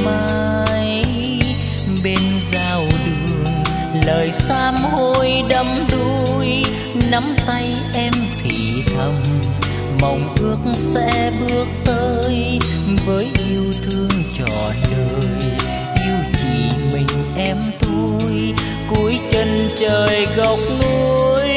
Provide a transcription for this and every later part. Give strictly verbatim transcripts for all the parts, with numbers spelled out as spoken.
mãi. Bên giao đường lời sám hối đắm đuối, nắm tay em thì thầm mong ước sẽ bước tới với yêu thương trọn đời. Yêu chỉ mình em thôi, cuối chân trời góc núi.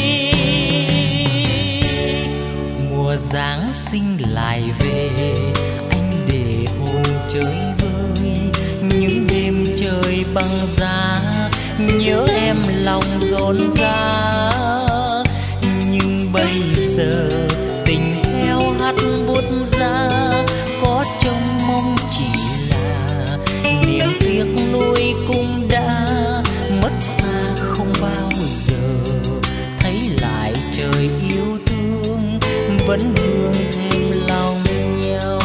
Mùa Giáng sinh lại về, anh để hồn chơi vơi những đêm trời băng giá, nhớ em lòng rộn rã. Nhưng bây giờ tình theo hắt bút ra, có trông mong chỉ là niềm tiếc nuối cũng đã mất xa không bao giờ. Thấy lại trời yêu thương vẫn vương thêm lòng nhau.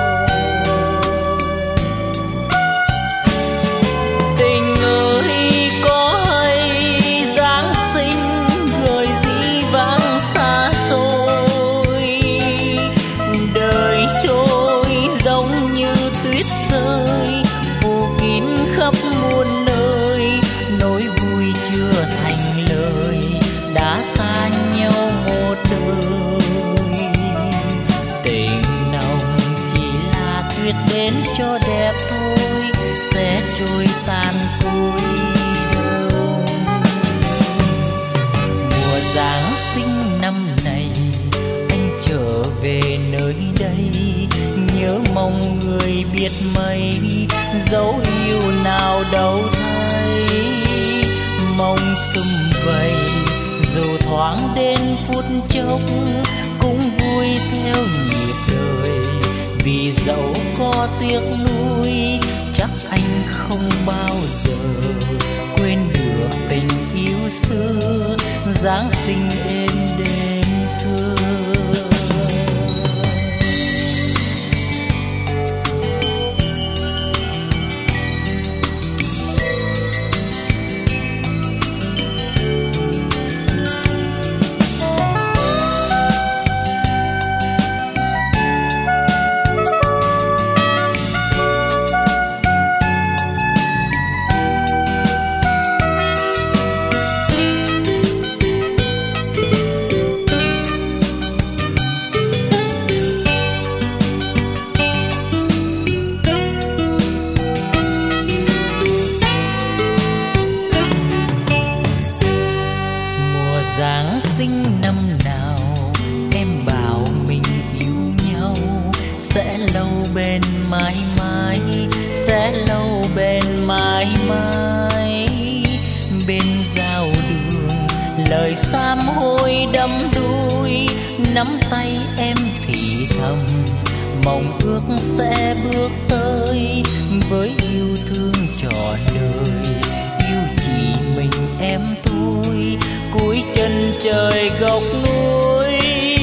Tình ơi có hay Giáng sinh gửi dĩ vãng xa xôi, đời trôi giống như tuyết rơi phủ kín khắp muôn nơi. Nỗi vui chưa thành lời đã xa nhau một đời. Tình nồng chỉ là tuyết đến cho đẹp thôi, sẽ trôi tan cuối đông. Mùa Giáng sinh năm này anh trở về nơi đây, nhớ mong người biết mấy dấu yêu nào đâu thấy. Mong sum vầy dù thoáng đến phút chốc cũng vui theo nhịp đời. Vì dẫu có tiếc nuối chắc anh không bao giờ quên được tình yêu xưa, Giáng sinh êm đêm xưa. Giáng sinh năm nào em bảo mình yêu nhau, sẽ lâu bên mãi mãi, sẽ lâu bên mãi mãi. Bên giao đường lời sám hối đắm đuối, nắm tay em thì thầm mong ước sẽ bước tới với yêu thương trọn đời. Yêu chỉ mình em thôi, cuối chân trời góc núi.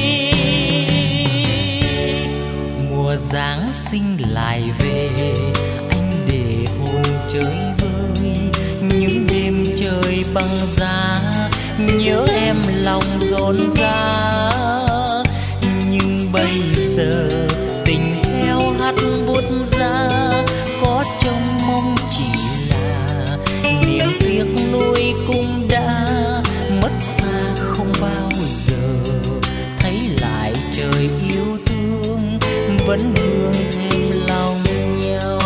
Mùa Giáng sinh lại về, anh để hồn chơi vơi những đêm trời băng giá, nhớ em lòng rộn rã. Nhưng bây giờ tình theo hắt bút ra, có trông mong chỉ là niềm tiếc nuối cũng đã mất xa không bao giờ. Thấy lại trời yêu thương vẫn vương thêm lòng nhau.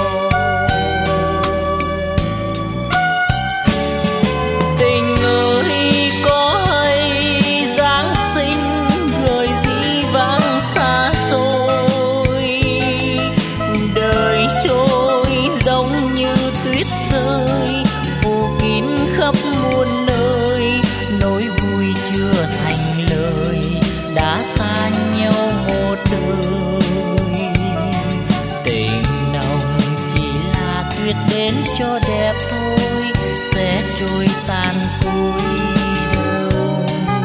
Tình ơi có hay Giáng sinh gửi dĩ vãng xa xôi, đời trôi giống như tuyết rơi phủ kín khắp muôn nơi. Nỗi vui chưa thành lời đã xa nhau một đời. Tình nồng chỉ là tuyết đến cho đẹp thôi, sẽ trôi tan cuối đông.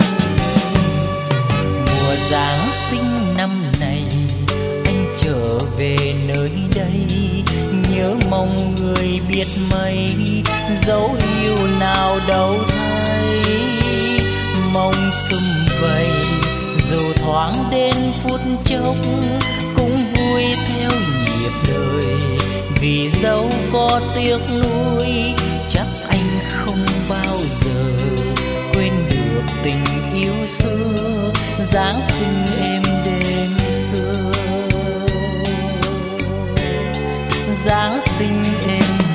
Mùa Giáng sinh năm này anh trở về nơi đây, nhớ mong người biết mấy dấu yêu nào đâu thấy. Mong sum vầy dù thoáng đến phút chốc cũng vui theo nhịp đời. Vì dẫu có tiếc nuối, chắc anh không bao giờ quên được tình yêu xưa, Giáng sinh êm đêm xưa, Giáng sinh êm